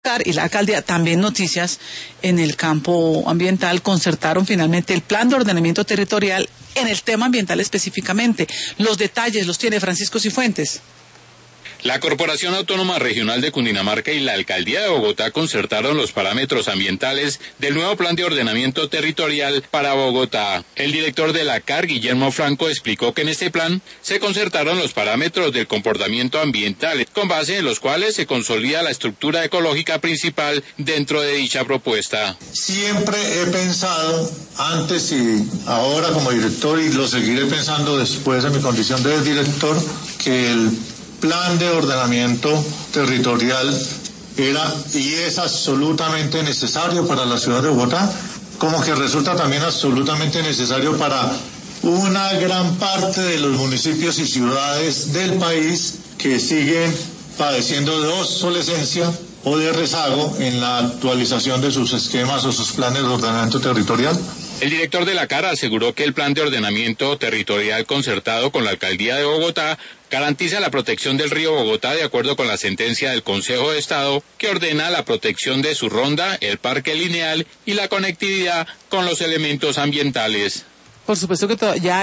y la alcaldía, también noticias en el campo ambiental, concertaron finalmente el plan de ordenamiento territorial en el tema ambiental específicamente. Los detalles los tiene Francisco Cifuentes. La Corporación Autónoma Regional de Cundinamarca y la Alcaldía de Bogotá concertaron los parámetros ambientales del nuevo Plan de Ordenamiento Territorial para Bogotá. El director de la CAR, Guillermo Franco, explicó que en este plan se concertaron los parámetros del comportamiento ambiental, con base en los cuales se consolida la estructura ecológica principal dentro de dicha propuesta. Siempre he pensado, antes y ahora como director, y lo seguiré pensando después de mi condición de director, que el plan de ordenamiento territorial era y es absolutamente necesario para la ciudad de Bogotá, como que resulta también absolutamente necesario para una gran parte de los municipios y ciudades del país que siguen padeciendo de obsolescencia o de rezago en la actualización de sus esquemas o sus planes de ordenamiento territorial. El director de la CAR aseguró que el plan de ordenamiento territorial concertado con la Alcaldía de Bogotá garantiza la protección del río Bogotá de acuerdo con la sentencia del Consejo de Estado que ordena la protección de su ronda, el parque lineal y la conectividad con los elementos ambientales. Por supuesto que ya